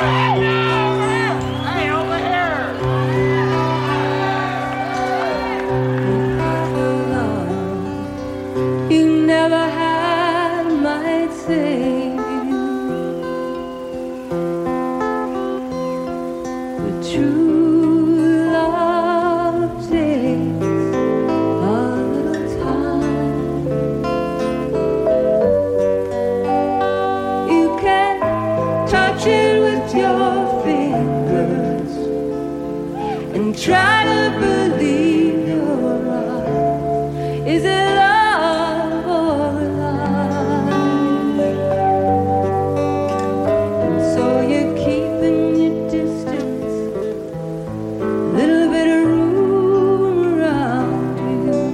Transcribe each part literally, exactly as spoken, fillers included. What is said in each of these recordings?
Try to believe your eyes. Is it love or lie? So you're keeping your distance, a little bit of room around you.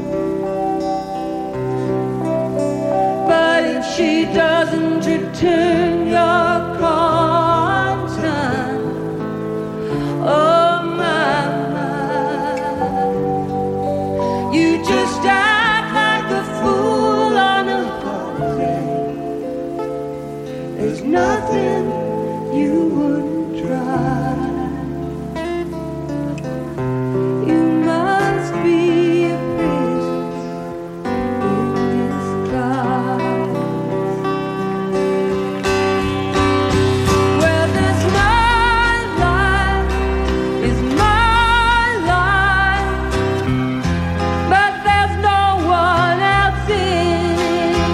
But if she doesn't return your call, time, oh. You just act like a fool on a holiday. There's nothing you wouldn't try. You must be a princess in disguise. Well, this my life is my life, but there's no one else in it.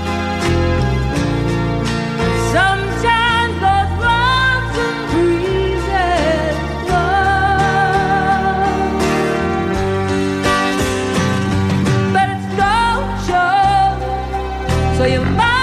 Sometimes those lonesome breezes blow, but it's no show, so you might